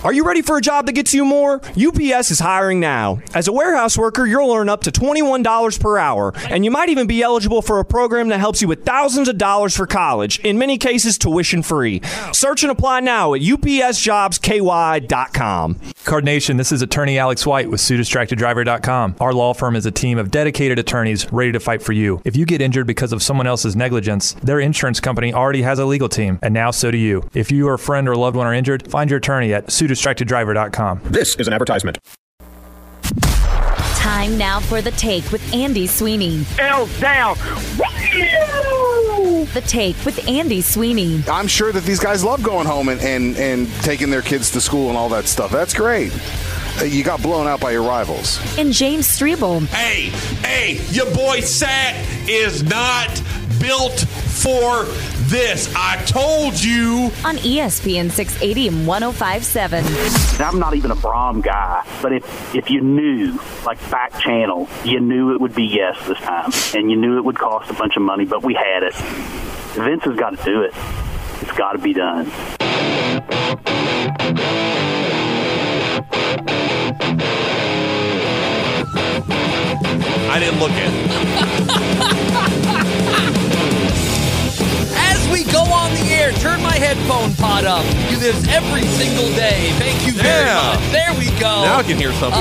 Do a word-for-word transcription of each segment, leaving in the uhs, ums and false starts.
Are you ready for a job that gets you more? U P S is hiring now. As a warehouse worker, you'll earn up to twenty-one dollars per hour, and you might even be eligible for a program that helps you with thousands of dollars for college, in many cases tuition free. Search and apply now at U P S jobs K Y dot com. Card Nation, this is attorney Alex White with Sue Distracted Driver dot com. Our law firm is a team of dedicated attorneys ready to fight for you. If you get injured because of someone else's negligence, their insurance company already has a legal team, and now so do you. If you or a friend or loved one are injured, find your attorney at Sue Distracted Driver dot com. This is an advertisement. Time now for The Take with Andy Sweeney. L's down. The Take with Andy Sweeney. I'm sure that these guys love going home and, and, and taking their kids to school and all that stuff. That's great. Uh, You got blown out by your rivals. And James Strebel. Hey, hey, your boy Sack is not built for this. I told you. On E S P N six eighty and one oh five point seven. I'm not even a Braum guy, but if if you knew, like back channel, you knew it would be yes this time, and you knew it would cost a bunch of money, but we had it. Vince has got to do it. It's got to be done. I didn't look at it. As we go on the air, turn my headphone pod up. Do this every single day. Thank you very Yeah. much. There we go. Now I can hear something.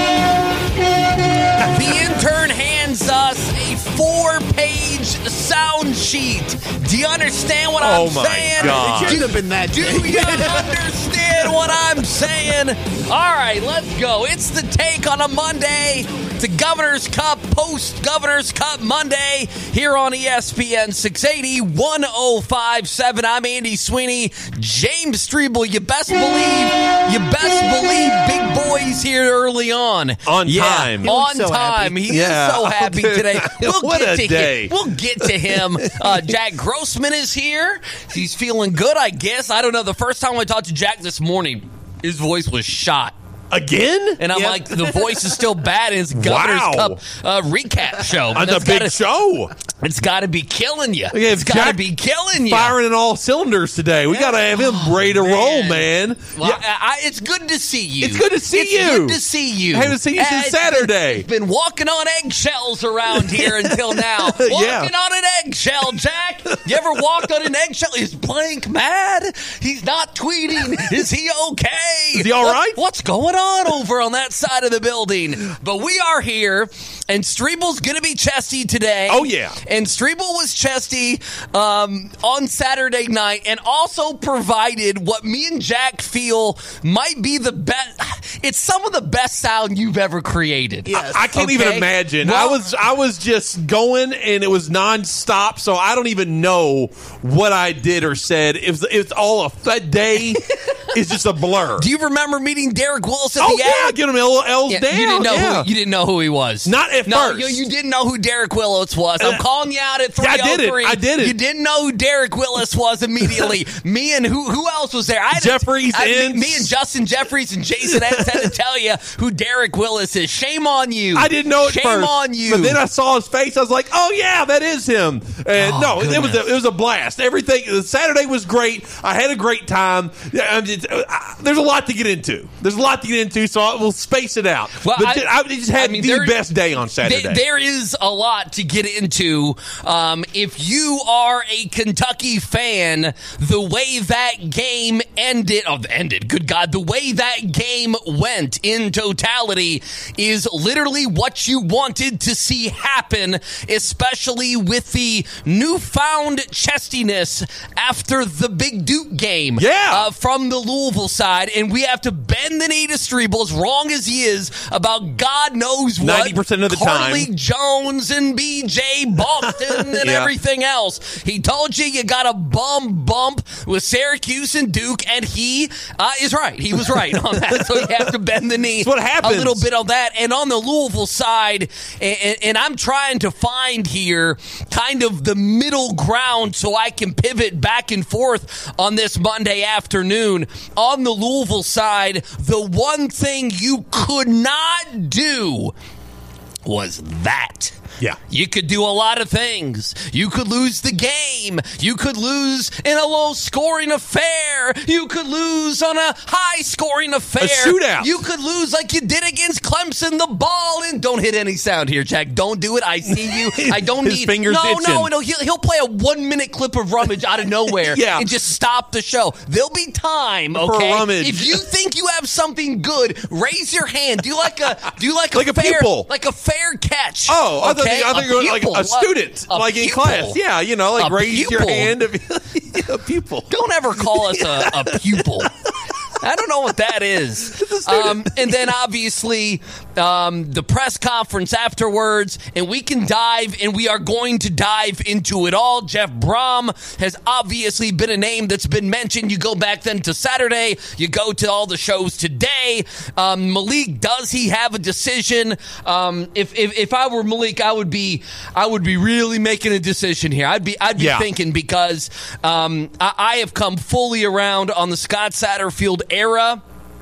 Uh, the intern hands us a four-page sound sheet. Do you understand what Oh I'm my saying? God. It Should have been that. Do you understand what I'm saying? All right, let's go. It's The Take on a Monday. It's a Governor's Cup, post-Governor's Cup Monday here on E S P N six eighty, one oh five point seven. I'm Andy Sweeney. James Strebel, you best believe, you best believe Big Boy's here early on. On Yeah, time. on so time. happy. He Yeah. is so happy today. We'll What get a to day. him. We'll get to him. Uh, Jack Grossman is here. He's feeling good, I guess. I don't know. The first time I talked to Jack this morning, his voice was shot. Again? And I'm Yeah. like, the voice is still bad in his Governor's Wow. Cup uh, recap show. On the That's big gotta- show. It's got to be killing you. Yeah, It's got to Jack be killing you. Firing in all cylinders today. We Yeah. got to have him Oh, ready to man. roll, man. Well, Yeah. I, I, it's good to see you. It's good to see it's you. It's good to see you. I haven't seen you since Uh, Saturday. Been walking on eggshells around here until now. Yeah. Walking on an eggshell, Jack. You ever walked on an eggshell? Is Blank mad? He's not tweeting. Is he okay? Is he all What- right? What's going on over on that side of the building? But we are here, and Strebel's going to be chesty today. Oh, yeah. And Strebel was chesty um, on Saturday night and also provided what me and Jack feel might be the best. It's some of the best sound you've ever created. I, I can't even Okay? imagine. Well- I was I was just going and it was nonstop, so I don't even know what I did or said. It's it's all a that day is just a blur. Do you remember meeting Derek Willis at oh the yeah, Ag? get him L L's Yeah, down. you didn't know yeah. who you didn't know who he was. Not at no, first. You, you didn't know who Derek Willis was. I'm Uh, calling you out at three Yeah, I oh did three. it. I did it. You didn't know who Derek Willis was immediately. me and who who else was there? I had to- Jeffries I, me, Ince. me and Justin Jeffries and Jason Enns had to tell you who Derek Willis is. Shame on you. I didn't know it Shame first. on you. But then I saw his face. I was like, "Oh yeah, that is him." And Oh, no, it was a, goodness. it was a blast. Everything. Saturday was great. I had a great time. Yeah, I'm just- I- there's a lot to get into. There's a lot to get into, so I, we'll space it out. Well, but I- I, I just had I mean, the there- best day on Saturday. There, there is a lot to get into. Um, if you are a Kentucky fan, the way that game ended, oh, ended, good God, the way that game went in totality is literally what you wanted to see happen, especially with the newfound chestiness after the Big Duke game Yeah. uh, from the Louisville side. And we have to bend the knee to Strebel, as wrong as he is, about God knows what. ninety percent of the Carly time. Jones and B J Boston and Yeah. everything else. He told you you got a bum bump with Syracuse and Duke, and he uh, is right. He was right on that. So you have to bend the knee That's what happens. a little bit on that. And on the Louisville side, and, and I'm trying to find here kind of the middle ground so I can pivot back and forth on this Monday afternoon. On the Louisville side, the one thing you could not do was that. Yeah. You could do a lot of things. You could lose the game. You could lose in a low-scoring affair. You could lose on a high-scoring affair. A shootout. You could lose like you did against Clemson. The ball in. Don't hit any sound here, Jack. Don't do it. I see you. I don't His need. fingers no, itching. no, no. He'll, he'll play a one-minute clip of Rummage out of nowhere Yeah. and just stop the show. There'll be time, For okay? Rummage. If you think you have something good, raise your hand. Do like a do you like a Like a fair pupil. like a fair catch? Oh, I thought, okay? you- I thought you were like pupil. a student, A like in pupil. class. Yeah, you know, like A raise your pupil. hand. If, a pupil. Don't ever call us a, a pupil. I don't know what that is. Um, and then obviously um, the press conference afterwards, and we can dive, and we are going to dive into it all. Jeff Brom has obviously been a name that's been mentioned. You go back then to Saturday, you go to all the shows today. Um, Malik, does he have a decision? Um, if, if if I were Malik, I would be I would be really making a decision here. I'd be I'd be Yeah. thinking because um, I, I have come fully around on the Scott Satterfield era.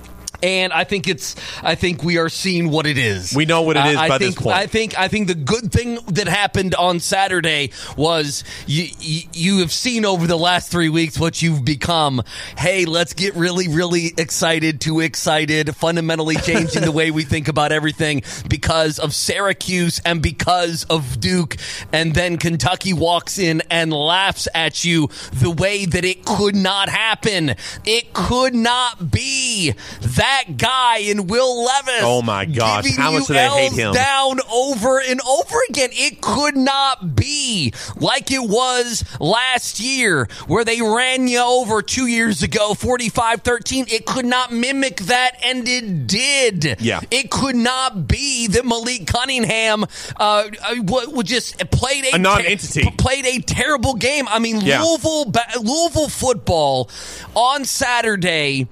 And I think it's. I think we are seeing what it is. We know what it is Uh, I by think, this point. I think. I think the good thing that happened on Saturday was you, you. You have seen over the last three weeks what you've become. Hey, let's get really, really excited to excited. Fundamentally changing the way we think about everything because of Syracuse and because of Duke, and then Kentucky walks in and laughs at you the way that it could not happen. It could not be that. That guy in Will Levis. Oh, my gosh. giving How much you do they hate L's him? down over and over again. It could not be like it was last year where they ran you over two years ago, forty-five thirteen. It could not mimic that, and it did. Yeah. It could not be that Malik Cunningham uh, would just played a, A non-entity. Ter- played a terrible game. I mean, Yeah. Louisville, Louisville football on Saturday.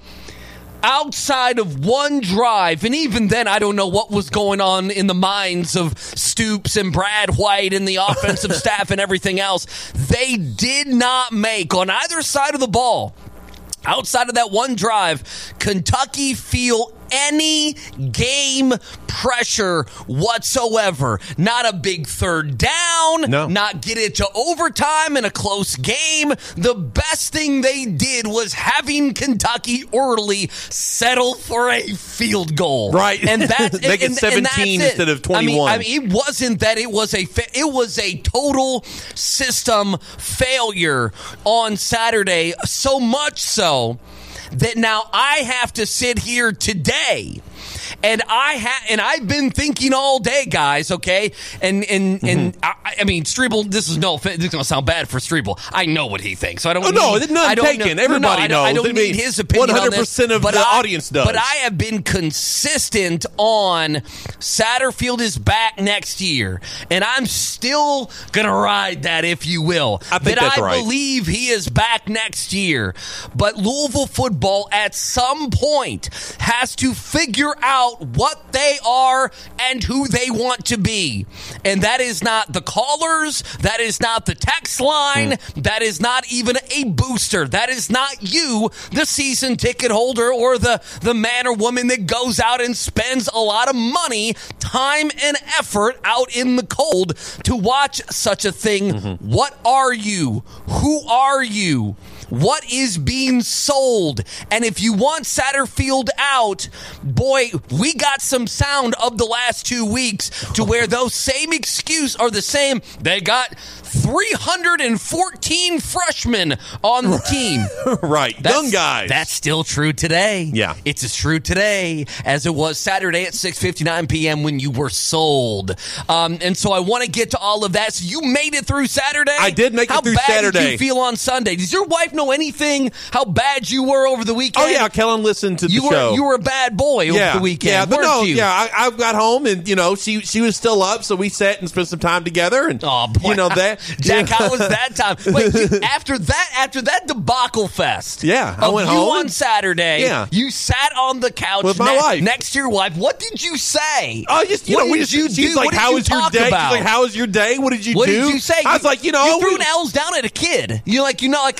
Outside of one drive, and even then, I don't know what was going on in the minds of Stoops and Brad White and the offensive staff and everything else. They did not make, on either side of the ball, outside of that one drive, Kentucky feel any game pressure whatsoever. Not a big third down. No. Not get it to overtime in a close game. The best thing they did was having Kentucky early settle for a field goal. Right. And that's They get and- and that's seventeen it. instead of twenty-one. I mean, I mean, it wasn't that it was a fa- it was a total system failure on Saturday. So much so that now I have to sit here today, and I ha- and I've been thinking all day, guys. Okay, and and Mm-hmm. and I, I mean, Strebel. This is no. This is going to sound bad for Strebel. I know what he thinks, so I don't. Oh, no, need, none I don't taken. know- Everybody no, no, I don't, I knows. don't I mean, need his opinion. one hundred percent on of this, the but I- audience does. But I have been consistent on Satterfield is back next year, and I'm still going to ride that, if you will. I think that that's I right. believe he is back next year. But Louisville football at some point has to figure out what they are and who they want to be. And that is not the callers. That is not the text line. Mm. That is not even a booster. That is not you, the season ticket holder, or the, the man or woman that goes out and spends a lot of money, time, and effort out in the cold to watch such a thing. Mm-hmm. What are you? Who are you? What is being sold? And if you want Satterfield out, boy, we got some sound of the last two weeks to where those same excuse are the same. They got three hundred fourteen freshmen on the team. right. That's, Young guys. That's still true today. Yeah. It's as true today as it was Saturday at six fifty-nine p.m. when you were sold. Um, and so I want to get to all of that. So you made it through Saturday? I did make it How through bad Saturday. did you feel on Sunday? Does your wife know anything how bad you were over the weekend? Oh, yeah. Kellen listened to the You were, show. you were a bad boy over yeah, the weekend, yeah, but weren't no, you? yeah. I, I got home and you know she she was still up, so we sat and spent some time together. And Oh, boy. you know that, Jack, how was that time? Wait, you, after that, after that debacle fest, Yeah, I of went you home on and- Saturday. Yeah. You sat on the couch With my ne- wife. next to your wife. What did you say? Oh, just you what know, we did just you she's do? like, What did "How you was your talk day?" about? She's like, "How was your day? What did you What do?" did you say? I was like, you know, you threw we- an L's down at a kid. You like, you know, like a like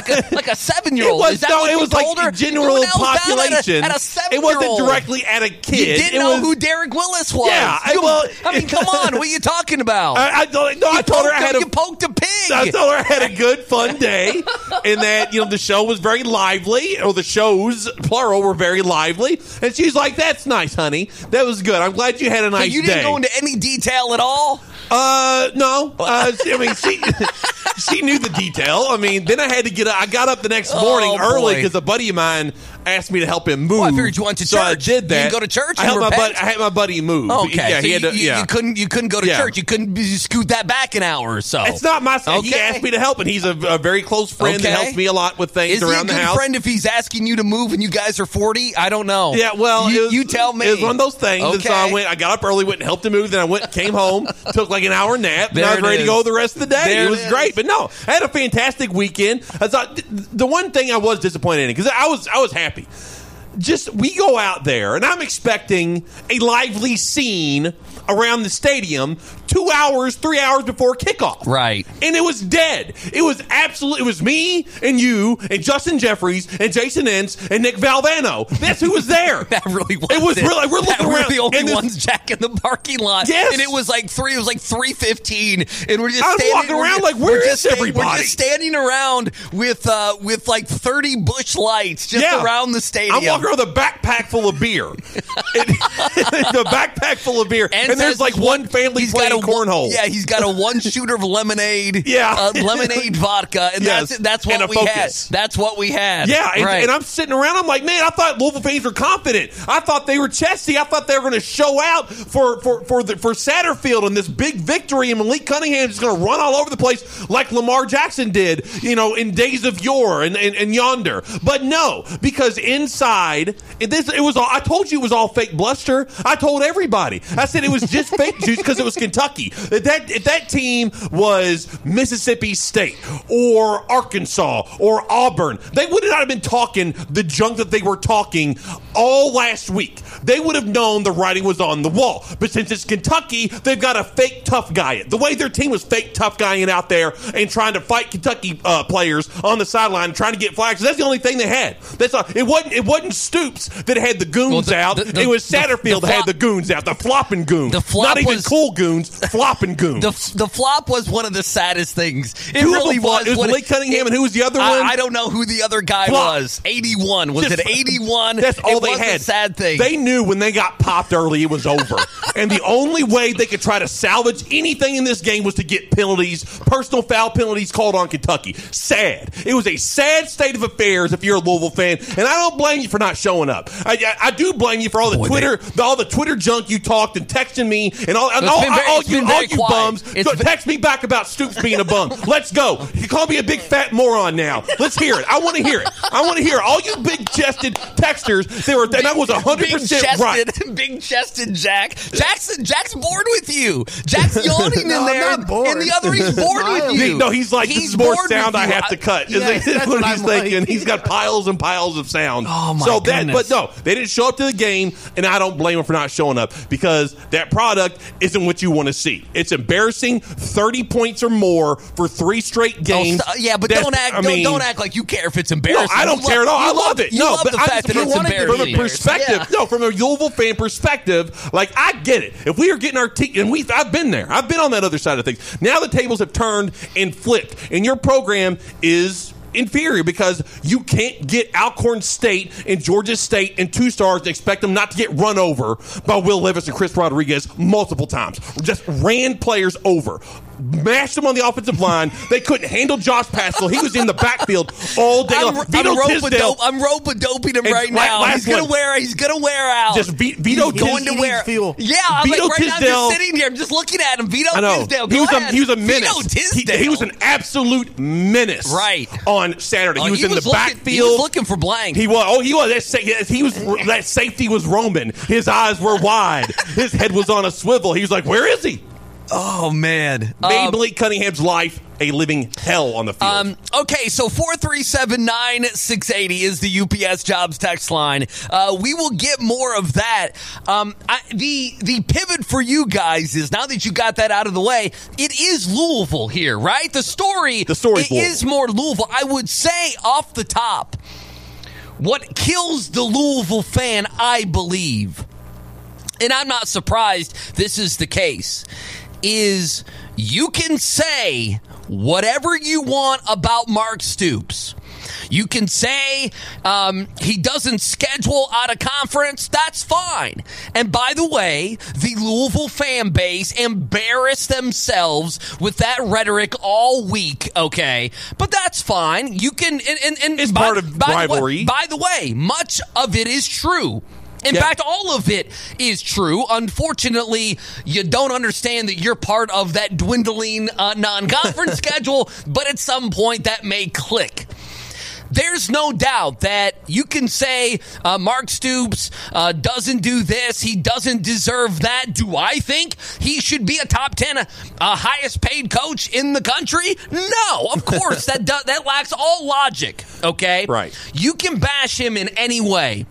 a like a seven year old. It was, Is that no, what it you was told like her? general Who knelt down population. At a, at a It seven-year-old. wasn't directly at a kid. You didn't it know was, who Derek Willis was. Yeah, I, You- well, I mean, come on. What are you talking about? I, I, no, I you told poked her I had a, a you poked a pig. I told her I had a good, fun day, and that you know the show was very lively, or the shows plural were very lively. And she's like, "That's nice, honey. That was good. I'm glad you had a So nice you didn't day." go into any detail at all? Uh, no. Uh, I mean, she she knew the detail. I mean, then I had to get up. I got up the next morning Oh, early boy. because a buddy of mine asked me to help him move. Well, I figured you went to so church. I did that. You didn't go to church I and helped my repent? buddy. I had my buddy move. Okay, Yeah, so he had you, to. you- Yeah. you couldn't you couldn't go to Yeah. church. You couldn't you scoot that back an hour or so. It's not my fault. He Okay. asked me to help, and he's a, a very close friend Okay. that helps me a lot with things Is he a around good the house. friend if he's asking you to move and you guys are forty? I don't know. Yeah, well, you, it was, you tell me. It was one of those things. And so I Okay. went. I got up early, went and helped him move. Then I went, came home, took like an hour nap, and There I was it ready to is. go the rest of the day. There it it was is. great, but no, I had a fantastic weekend. I thought th- the one thing I was disappointed in because I was I was happy. Just we go out there, and I'm expecting a lively scene around the stadium two hours, three hours before kickoff. Right. And it was dead. It was absolutely, it was me and you and Justin Jeffries and Jason Entz and Nick Valvano. That's who was there. That really was. It was really, we're that looking we were around. the only and this- ones jack in the parking lot. Yes. And it was like three, it was like three fifteen. And we're just I was standing walking we're around just- like, where we're is just sta- everybody? We're just standing around with, uh, with like thirty bush lights just Yeah. around the stadium. I'm walking around with a backpack full of beer. The backpack full of beer. And, And there's says like one family he's playing got a cornhole. Yeah, he's got a one shooter of lemonade. Yeah. uh, lemonade vodka, and Yes. that's it. That's what And a we Focus. had. That's what we had. Yeah, and, right. and I'm sitting around. I'm like, man, I thought Louisville fans were confident. I thought they were chesty. I thought they were going to show out for for for the, for Satterfield and this big victory. And Malik Cunningham is going to run all over the place like Lamar Jackson did, you know, in days of yore and, and, and yonder. But no, because inside, it, this it was. All, I told you it was all fake bluster. I told everybody. I said it was just fake juice because it was Kentucky. If that if that team was Mississippi State or Arkansas or Auburn, they would not have been talking the junk that they were talking all last week. They would have known the writing was on the wall. But since it's Kentucky, they've got a fake tough guy. The way their team was fake tough guying out there and trying to fight Kentucky uh, players on the sideline, trying to get flags. That's the only thing they had. That's all. It wasn't. It wasn't Stoops that had the goons Well, the- out. the- the- it was the- Satterfield the that had flop- the goons out. The flopping goons. The flop Not even was- cool goons. Flopping goons. The, the flop was one of the saddest things. It Who really the flop- was. It was What Malik Cunningham, and who was the other one? I, I don't know who the other guy Flop. was. eighty-one. Was Just- it eighty-one? That's all it they was had. A sad thing. They knew when they got popped early, it was over. And the only way they could try to salvage anything in this game was to get penalties, personal foul penalties called on Kentucky. Sad. It was a sad state of affairs if you're a Louisville fan, and I don't blame you for not showing up. I, I, I do blame you for all the Boy, Twitter, the, all the Twitter junk you talked and texting me, and all, and It's all, been very- all it's you, been all very you quiet. bums. It's So been- text me back about Stoops being a bum. Let's go. You call me a big fat moron now. Let's hear it. I want to hear it. I want to hear it. All you big chested texters, they were, and that was one hundred percent right. Big-chested, big-chested Jack. Jackson, Jack's bored with you. Jack's yawning No, in I'm there, not bored. and the other he's bored with No, you. No, he's like, He's this is more bored sound with I you. have to cut. Yes, Is that's what what he's I'm thinking. like. He's got piles and piles of sound. Oh, my so that, goodness. But no, they didn't show up to the game, and I don't blame them for not showing up because that product isn't what you want to see. It's embarrassing, thirty points or more for three straight Oh, games. st- yeah, but That's- don't act. I don't, mean, don't act like you care if it's No, embarrassing. I don't You care love- at all. I you love it. You no, love but the I fact just that it's from embarrassing. a perspective. Yeah. No, from a Louisville fan perspective, like I get it. If we are getting our te- and we, I've been there. I've been on that other side of things. Now the tables have turned and flipped, and your program is inferior because you can't get Alcorn State and Georgia State and two stars and expect them not to get run over by Will Levis and Chris Rodriguez multiple times. Just ran players over. Mashed them on the offensive line. They couldn't handle Josh Paschal. He was in the backfield all day I'm, long. I'm, Vito rope-a-dope, Tisdale. I'm rope-a-doping him And right la- now. last He's gonna one. wear. He's gonna wear out. Just V- Vito He's going Tisdale. to wear. fuel. Yeah, I'm Vito like right now. I'm Tisdale- just sitting here. I'm just looking at him. Vito I know. Tisdale. Go He was, a, ahead. he was a menace. Vito He, Tisdale. he was an absolute menace. Right. On Saturday. Oh, He was in the looking, backfield. He was looking for blank. He was. Oh, he was. That, sa- he was. That safety was roaming. His eyes were wide. His head was on a swivel. He was like, "Where is he?" oh man. Made Um, Malik Cunningham's life a living hell on the field. Um, okay, so four three seven, nine six eight zero is the U P S Jobs text line. Uh, we will get more of that. Um, I, the the pivot for you guys is, now that you got that out of the way, it is Louisville here, right? The story, the story it is more Louisville. I would say off the top, what kills the Louisville fan, I believe, and I'm not surprised this is the case, is you can say whatever you want about Mark Stoops. You can say um, he doesn't schedule out of conference. That's fine. And by the way, the Louisville fan base embarrassed themselves with that rhetoric all week, okay? But that's fine. You can... And, and, and it's by, part of by rivalry. The way, by the way, much of it is true. In yeah. fact, all of it is true. Unfortunately, you don't understand that you're part of that dwindling uh, non-conference schedule, but at some point that may click. There's no doubt that you can say uh, Mark Stoops uh, doesn't do this, he doesn't deserve that. Do I think he should be a top ten, uh, highest paid coach in the country? No, of course. that do- that lacks all logic, okay? Right. You can bash him in any way.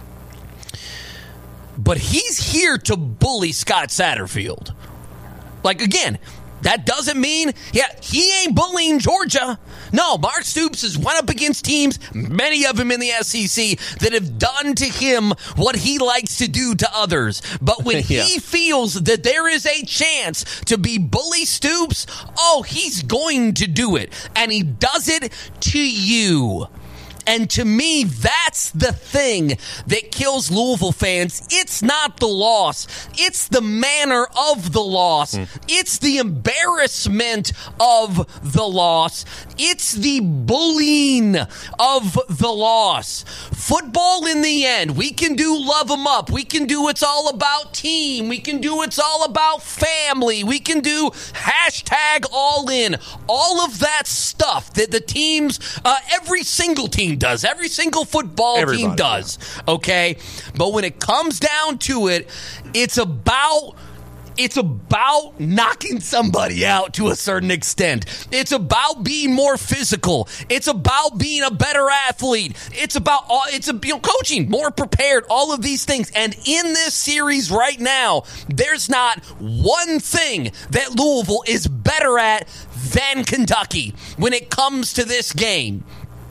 But he's here to bully Scott Satterfield. Like, again, that doesn't mean, yeah, he ain't bullying Georgia. No, Mark Stoops has went up against teams, many of them in the S E C, that have done to him what he likes to do to others. But when yeah. he feels that there is a chance to be bully Stoops, oh, he's going to do it. And he does it to you. And to me, that's the thing that kills Louisville fans. It's not the loss. It's the manner of the loss. Mm. It's the embarrassment of the loss. It's the bullying of the loss. Football, in the end, we can do love them up. We can do it's all about team. We can do it's all about family. We can do hashtag all in. All of that stuff that the teams, uh, every single team does. Every single football Everybody, team does. Okay? But when it comes down to it, it's about it's about knocking somebody out to a certain extent. It's about being more physical. It's about being a better athlete. It's about it's a, you know, coaching, more prepared, all of these things. And in this series right now, there's not one thing that Louisville is better at than Kentucky when it comes to this game.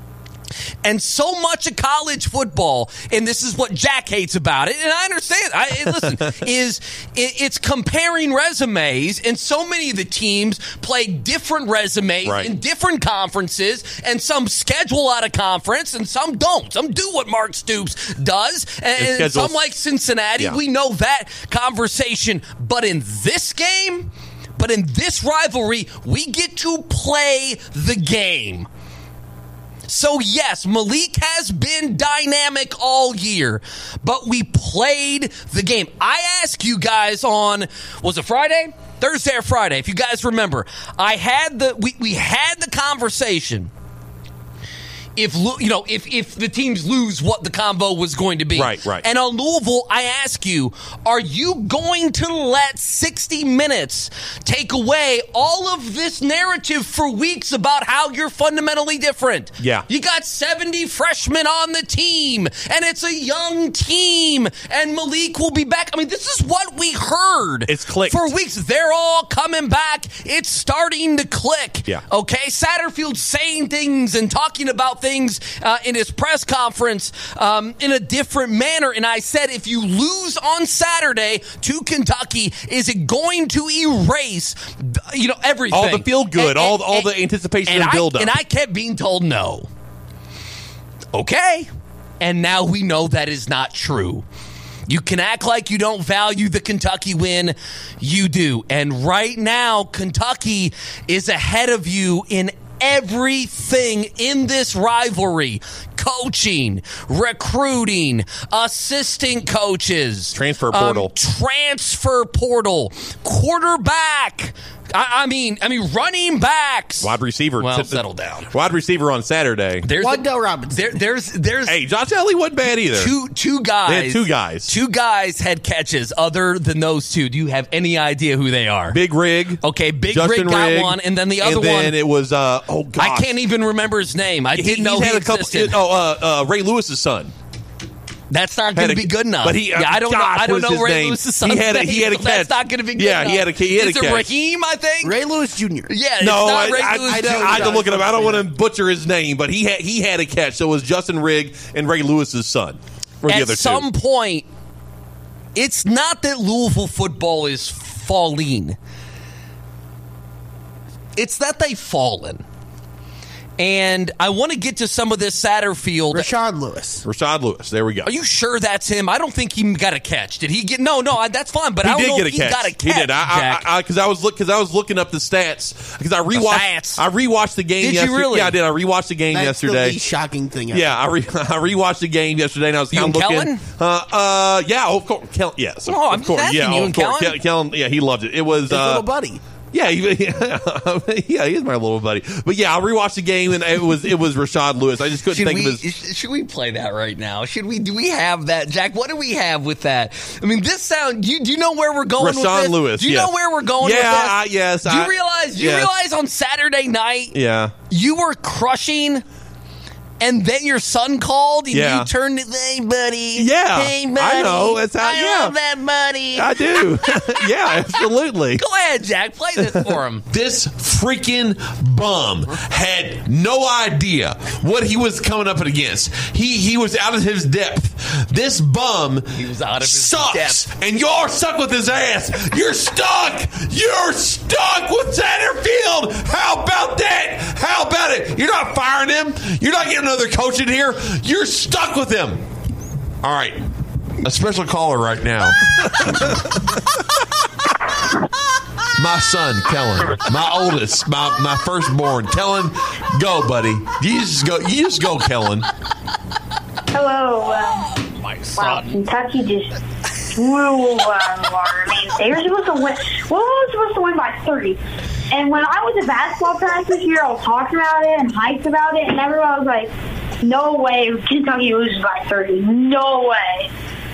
And so much of college football, and this is what Jack hates about it, and I understand. I listen, is it, it's comparing resumes, and so many of the teams play different resumes right. in different conferences, and some schedule out of conference, and some don't. Some do what Mark Stoops does, and, and some like Cincinnati. Yeah. We know that conversation, but in this game, but in this rivalry, we get to play the game. So, yes, Malik has been dynamic all year, but we played the game. I asked you guys on, was it Friday? Thursday or Friday, if you guys remember. I had the, we, we had the conversation. If you know, if, if the teams lose, what the combo was going to be. Right, right. And on Louisville, I ask you, are you going to let sixty minutes take away all of this narrative for weeks about how you're fundamentally different? Yeah. You got seventy freshmen on the team, and it's a young team, and Malik will be back. I mean, this is what we heard. It's clicked. For weeks. They're all coming back. It's starting to click. Yeah. Okay? Satterfield saying things and talking about things uh, in his press conference um, in a different manner. And I said, if you lose on Saturday to Kentucky, is it going to erase, you know, everything? All the feel good, and, all, and, all and, the anticipation and, and build I, up. And I kept being told no. Okay. And now we know that is not true. You can act like you don't value the Kentucky win. You do. And right now, Kentucky is ahead of you in everything in this rivalry. Coaching, recruiting, assistant coaches. Transfer portal. Um, transfer portal. Quarterback. I, I mean, I mean, running backs. Wide receiver. Well, t- settle down. Wide receiver on Saturday. There's Wando a, Robinson. There, there's, there's. Hey, Josh Allen wasn't bad either. Two, two guys. They had two guys. Two guys had catches other than those two. Do you have any idea who they are? Big Rig. Okay, Big Justin Rig got Rigg, one, and then the other and then one. it was, uh, oh, gosh. I can't even remember his name. I He- didn't know he's he had a couple. existed. Oh, uh, uh, Ray Lewis's son. That's not going to Had a- be good enough. But he, uh, yeah, I don't gosh, know. I what don't is know his Ray name? Lewis's son's He had a, name, he had a so catch. That's not going to be good Yeah, enough. he had a he had Is a it catch. Raheem, I think? Ray Lewis Junior Yeah, it's No, not I, Ray I, Lewis I, Junior I had to look it up. I don't want to butcher his name, but he had he had a catch. So it was Justin Rigg and Ray Lewis's son. Or the At other some two. point, it's not that Louisville football is falling. It's that they've fallen. And I want to get to some of this Satterfield. Rashad Lewis. Rashad Lewis. There we go. Are you sure that's him? I don't think he got a catch. Did he get? No, no, I, that's fine. But He I don't did know get a if he catch. got a catch. He did. I Jack. I because I, I, I was look because I was looking up the stats because I rewatched. stats. I rewatched the game. Did you yesterday. really? Yeah, I did. I rewatched the game That's yesterday. the least shocking thing. I Yeah, I, re- I rewatched the game yesterday, and I was You kind of and looking. Uh, uh, yeah, of course, Kel- yes, of, Oh, I'm of course, asking yeah, you of and course, Kellen? Kel- Kellen, yeah, he loved it. It was His uh, little buddy. Yeah, he, yeah, yeah, he's my little buddy. But yeah, I rewatched the game, and it was it was Rashad Lewis. I just couldn't Should think we, of his. should we play that right now? Should we? Do we have that, Jack? What do we have with that? I mean, this sound. You do you know where we're going with Rashawn this? Lewis, Do you yes. know where we're going Yeah, with this? I- yes, Do you I- realize? Do you yes. realize on Saturday night Yeah, you were crushing, and then your son called, and Yeah. you turned to, hey, buddy. Yeah, Hey, buddy. I know. That's how- I yeah. love that, buddy. I do. Yeah, absolutely. Go ahead, Jack. Play this for him. This freaking bum had no idea what he was coming up against. He he was out of his depth. This bum He was out of his sucks, depth. and you're stuck with his ass. You're stuck. You're stuck with Satterfield. How about that? How about it? You're not firing him. You're not getting another coach in here. You're stuck with him. All right. A special caller right now. My son, Kellen. My oldest, my, my firstborn. Kellen, go, buddy. You just go. You just go, Kellen. Hello. Um, wow, Kentucky just blew I mean, they were supposed to win. Well, we were supposed to win by thirty. And when I was at basketball practice here, I was talking about it and hyped about it, and everyone was like, "No way, Kentucky loses by thirty. No way."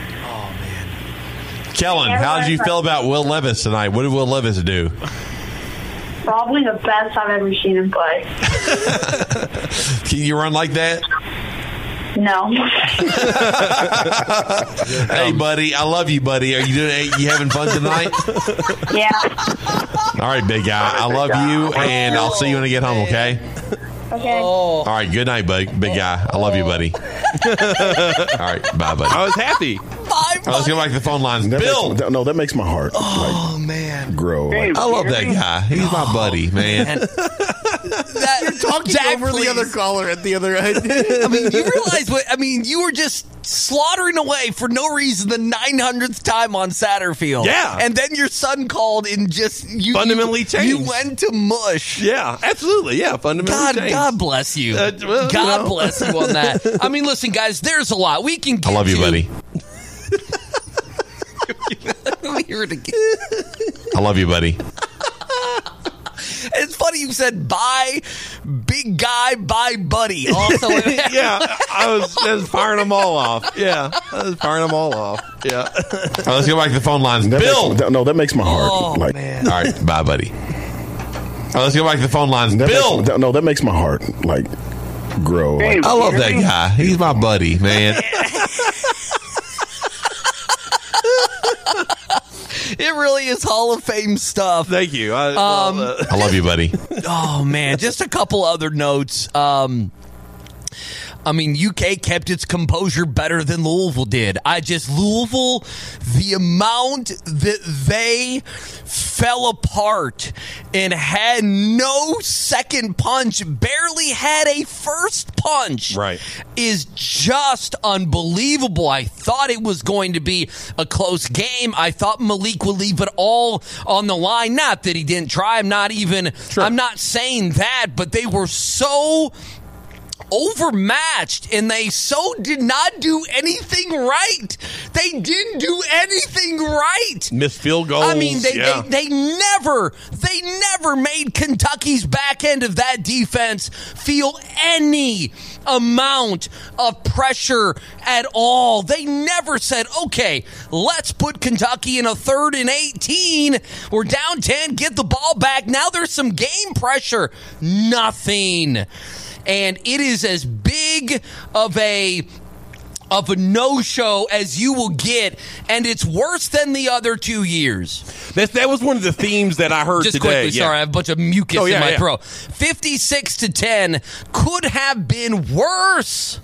Kellen, how did you feel about Will Levis tonight? What did Will Levis do? Probably the best I've ever seen him play. Can you run like that? No. Hey, buddy, I love you, buddy. Are you doing? You having fun tonight? Yeah. All right, big guy. I love you, and I'll see you when I get home. Okay. Okay. All right. Good night, bud. Big guy. I love you, buddy. All right. Bye, buddy. I was happy. Five. Let's go back to the phone lines. That Bill. makes, that- no, that makes my heart Oh like, man. grow. Like, I love that guy. He's my buddy, man. That, You're talking Jack, over please. the other caller at the other end. I mean, you realize what? I mean, you were just slaughtering away for no reason the nine hundredth time on Satterfield. Yeah. And then your son called and just you Fundamentally you, changed. You went to mush. Yeah, absolutely. Yeah, fundamentally God, changed. God bless you. Uh, well, you God know. bless you on that. I mean, listen, guys, there's a lot we can get I love you, to. buddy. We heard it again. I love you, buddy. It's funny you said bye, big guy, bye, buddy. Also, Yeah, I was, I was firing them all off. Yeah, I was firing them all off. Yeah. All right, let's go back to the phone lines. that Bill. makes, that- no, that makes my heart Oh like. man. All right, bye, buddy. All right, let's go back to the phone lines. That Bill. Makes, that- no, that makes my heart like grow. Like, I love that guy. He's my buddy, man. It really is Hall of Fame stuff. Thank you. I, Um, well, uh, I love you, buddy. Oh man, just a couple other notes. Um, I mean, U K kept its composure better than Louisville did. I just Louisville, the amount that they fell apart and had no second punch, barely had a first punch, Right. is just unbelievable. I thought it was going to be a close game. I thought Malik would leave it all on the line. Not that he didn't try. I'm not even, Sure. I'm not saying that, but they were so overmatched, and they so did not do anything right. They didn't do anything right. Missed field goals. I mean, they, yeah. they, they never, they never made Kentucky's back end of that defense feel any amount of pressure at all. They never said, okay, let's put Kentucky in a third and eighteen. We're down ten, get the ball back. Now there's some game pressure. Nothing. And it is as big of a of a no-show as you will get, and it's worse than the other two years. That, that was one of the themes that I heard Just today. quickly, yeah. sorry, I have a bunch of mucus Oh, yeah, in my yeah. throat. fifty-six to ten could have been worse.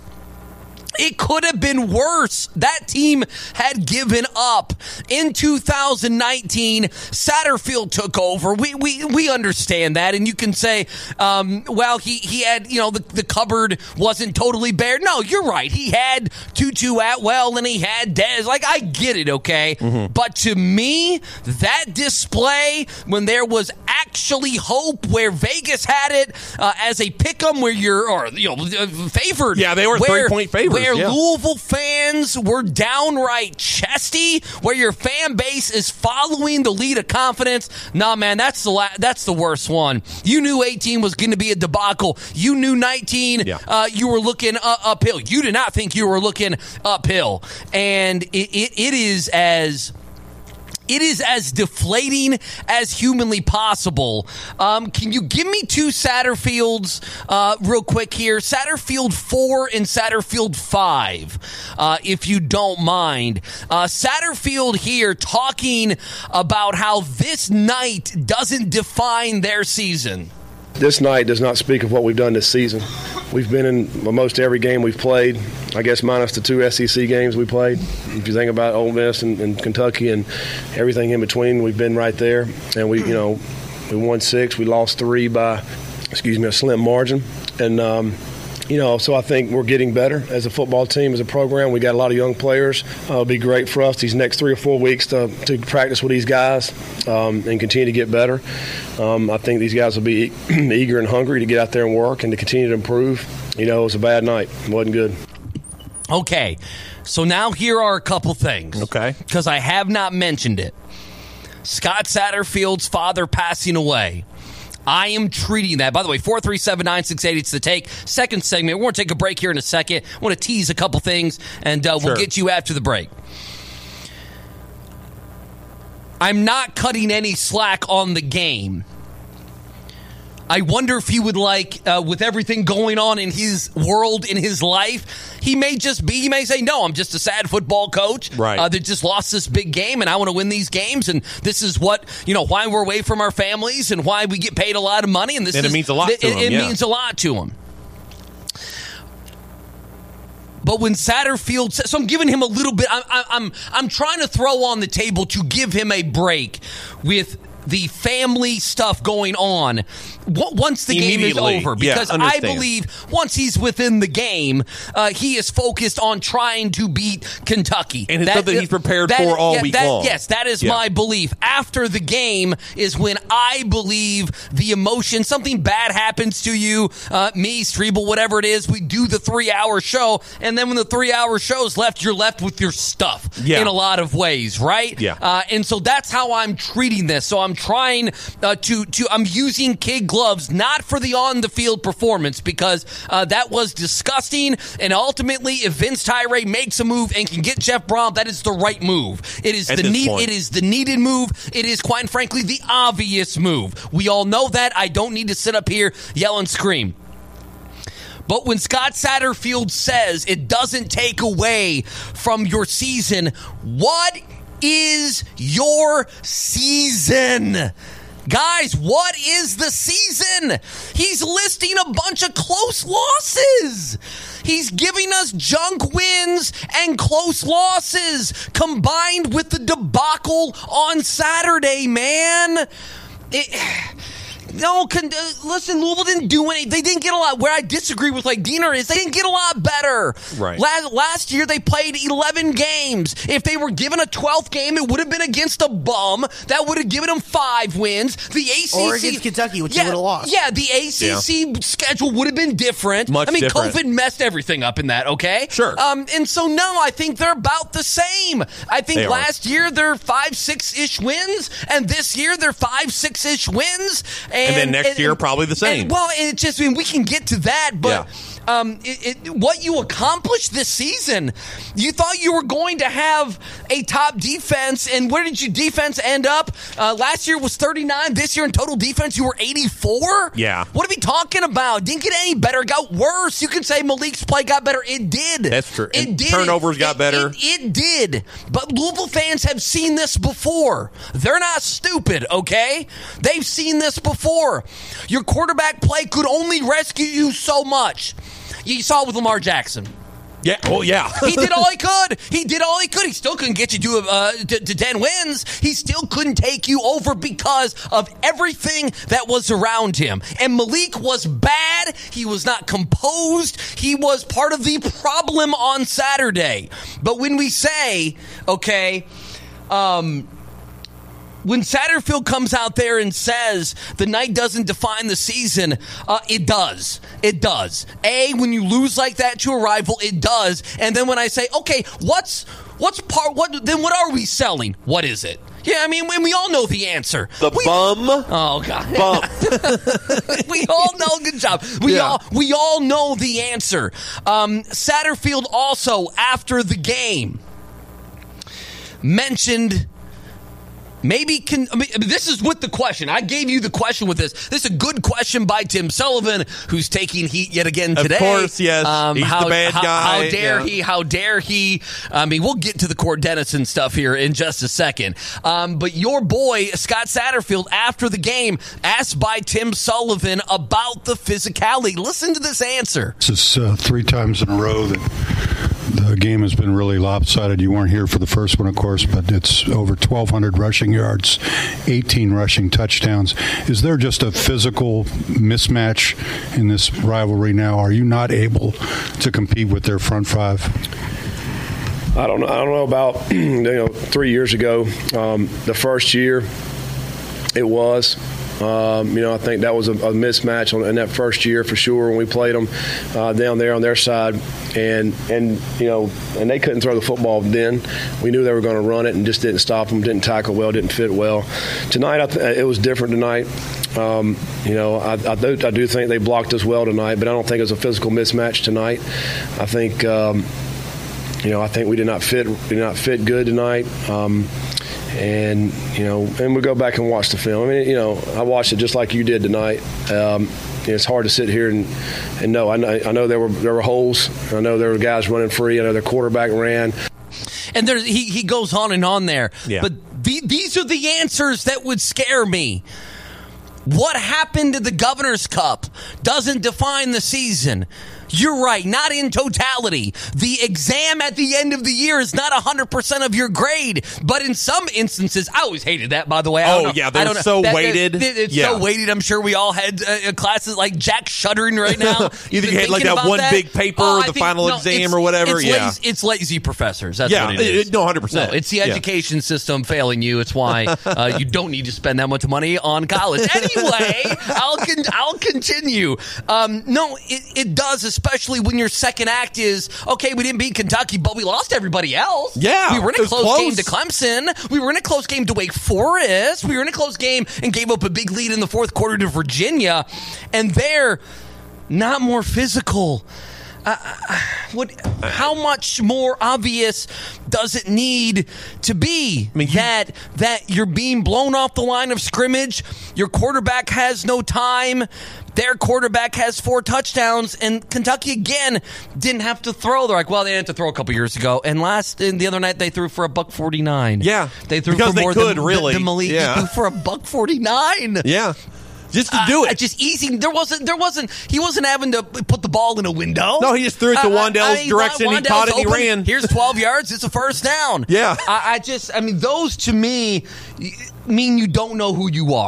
It could have been worse. That team had given up. In two thousand nineteen, Satterfield took over. We we we understand that, and you can say, um, well, he, he had, you know, the, the cupboard wasn't totally bare. No, you're right. He had Tutu Atwell, and he had Dez. Like, I get it, okay? Mm-hmm. But to me, that display, when there was actually hope, where Vegas had it uh, as a pick'em, where you're, or, you know, favored. Yeah, they were where, three-point favorites. Where yeah. Louisville fans were downright chesty, where your fan base is following the lead of confidence. Nah, man, that's the la- that's the worst one. You knew eighteen was going to be a debacle. You knew nineteen, Yeah. uh, you were looking uh, uphill. You did not think you were looking uphill. And it, it, it is as... It is as deflating as humanly possible. Um, can you give me two Satterfields uh, real quick here? Satterfield four and Satterfield five, uh, if you don't mind. Uh, Satterfield here talking about how this night doesn't define their season. This night does not speak of what we've done this season. We've been in most every game we've played, I guess minus the two S E C games we played. If you think about Ole Miss and, and Kentucky and everything in between, we've been right there. And we, you know, we won six, we lost three by, excuse me, a slim margin. And, um, you know, so I think we're getting better as a football team, as a program. We got a lot of young players. Uh, it'll be great for us these next three or four weeks to, to practice with these guys um, and continue to get better. Um, I think these guys will be eager and hungry to get out there and work and to continue to improve. You know, it was a bad night. It wasn't good. Okay, so now here are a couple things. Okay. Because I have not mentioned it. Scott Satterfield's father passing away. I am treating that. By the way, four three seven, nine six eight, it's the take. Second segment. We're going to take a break here in a second. I want to tease a couple things, and uh, Sure. we'll get you after the break. I'm not cutting any slack on the game. I wonder if he would like, uh, with everything going on in his world, in his life, he may just be, he may say, no, I'm just a sad football coach Right. uh, that just lost this big game, and I want to win these games, and this is what, you know, why we're away from our families and why we get paid a lot of money, and this And it is, means a lot it, to it, him, It yeah. means a lot to him. But when Satterfield says, so I'm giving him a little bit, I'm, I'm, I'm trying to throw on the table to give him a break with the family stuff going on once the game is Immediately. over, Yeah, because I understand. believe once he's within the game, uh, he is focused on trying to beat Kentucky. And it's something he's prepared that- for all yeah, week that- long. Yes, that is Yeah. my belief. After the game is when I believe the emotion, something bad happens to you, uh, me, Strebel, whatever it is, we do the three-hour show, and then when the three-hour show's left, you're left with your stuff Yeah. in a lot of ways, right? Yeah. Uh, and so that's how I'm treating this. So I'm trying uh, to, to, I'm using kid gloves, not for the on-the-field performance, because uh, that was disgusting, and ultimately, if Vince Tyree makes a move and can get Jeff Brom, that is the right move. It is At the this need, point. it is the needed move. It is, quite frankly, the obvious move. We all know that. I don't need to sit up here, yell and scream. But when Scott Satterfield says it doesn't take away from your season, what is your season? Guys, what is the season? He's listing a bunch of close losses. He's giving us junk wins and close losses combined with the debacle on Saturday, man. It... No, con- uh, listen, Louisville didn't do anything. They didn't get a lot. Where I disagree with like Diener is they didn't get a lot better. Right. Last, last year they played eleven games. If they were given a twelfth game, it would have been against a bum. That would have given them five wins. The A C C Or against Kentucky, which yeah, you would have lost. Yeah, the A C C Yeah. schedule would have been different. Much I mean, different. COVID messed everything up in that. Okay, Sure. Um, and so no, I think they're about the same. I think They are. last year they're five, six ish wins, and this year they're five, six ish wins. And, And then next year, probably the same. and- well, and it just I mean we can get to that, but. Yeah. Um, it, it, what you accomplished this season, you thought you were going to have a top defense, and where did your defense end up? Uh, last year was thirty-nine. This year in total defense, you were eighty-four. Yeah. What are we talking about? Didn't get any better. It got worse. You can say Malik's play got better. It did. That's true. It And did. turnovers It- got better. It, it did. But Louisville fans have seen this before. They're not stupid, okay? They've seen this before. Your quarterback play could only rescue you so much. You saw it with Lamar Jackson. Yeah. Oh, yeah. He did all he could. He did all he could. He still couldn't get you to, uh, to, to ten wins. He still couldn't take you over because of everything that was around him. And Malik was bad. He was not composed. He was part of the problem on Saturday. But when we say, okay, um... when Satterfield comes out there and says the night doesn't define the season, uh, it does. It does. A, when you lose like that to a rival, it does. And then when I say, okay, what's what's part? What then? What are we selling? What is it? Yeah, I mean, when we all know the answer. The we, bum. Oh God. Bump. We all know. Good job. We Yeah. all we all know the answer. Um, Satterfield also after the game mentioned. Maybe can I mean, this is with the question. I gave you the question with this. This is a good question by Tim Sullivan, who's taking heat yet again today. Of course, yes. Um, He's how, the bad how, guy. How dare Yeah. he? How dare he? I mean, we'll get to the Cord Dennison stuff here in just a second. Um, but your boy Scott Satterfield, after the game, asked by Tim Sullivan about the physicality. Listen to this answer. This is uh, three times in a row that the game has been really lopsided. You weren't here for the first one, of course, but it's over twelve hundred rushing yards, eighteen rushing touchdowns. Is there just a physical mismatch in this rivalry now? Are you not able to compete with their front five? I don't know. I don't know about you know three years ago, um, the first year it was. Um, you know, I think that was a, a mismatch on, in that first year for sure when we played them uh, down there on their side, and and you know, and they couldn't throw the football then. We knew they were going to run it and just didn't stop them, didn't tackle well, didn't fit well. Tonight, I th- it was different tonight. Um, you know, I, I, do, I do think they blocked us well tonight, but I don't think it was a physical mismatch tonight. I think. Um, You know, I think we did not fit did not fit good tonight, um, and you know, and we go back and watch the film. I mean, you know, I watched it just like you did tonight. Um, you know, it's hard to sit here and and know. I know, I know there were there were holes. I know there were guys running free. I know their quarterback ran. And there, he he goes on and on there. Yeah. But the, these are the answers that would scare me. What happened to the Governor's Cup doesn't define the season. You're right, not in totality. The exam at the end of the year is not one hundred percent of your grade, but in some instances, I always hated that, by the way. I Oh, don't know, yeah, I they're don't know. so That- weighted. that- it's Yeah. so weighted. I'm sure we all had uh, classes like Jack shuddering right now. You think you had, like, Thinking that about one big paper or I the final exam it's- or whatever? It's, Yeah. lazy, it's lazy professors. That's Yeah, what it is. it- no, one hundred percent. No, it's the Yeah. education system failing you. It's why uh, you don't need to spend that much money on college. Anyway, I'll con- I'll continue. Um, no, it, it does, especially when your second act is, okay, we didn't beat Kentucky, but we lost everybody else. Yeah, We were in it a was close, close. game to Clemson. We were in a close game to Wake Forest. We were in a close game and gave up a big lead in the fourth quarter to Virginia. And they're not more physical. Uh, what? How much more obvious does it need to be I mean, you- that that you're being blown off the line of scrimmage? Your quarterback has no time. Their quarterback has four touchdowns, and Kentucky again didn't have to throw. They're like, well, they had to throw a couple years ago, and last and the other night they threw for a buck forty nine. Yeah, they threw because for they more could, than really. than Malik. Yeah. He threw for a buck forty nine. Yeah. Just to do Uh, it. just easy. There wasn't. There wasn't. He wasn't having to put the ball in a window. No, he just threw it to Uh, uh, Wandell's I mean, direction. He Wandell's caught it and he open. ran. Here's twelve yards. It's a first down. Yeah. I, I just. I mean, those to me mean you don't know who you are.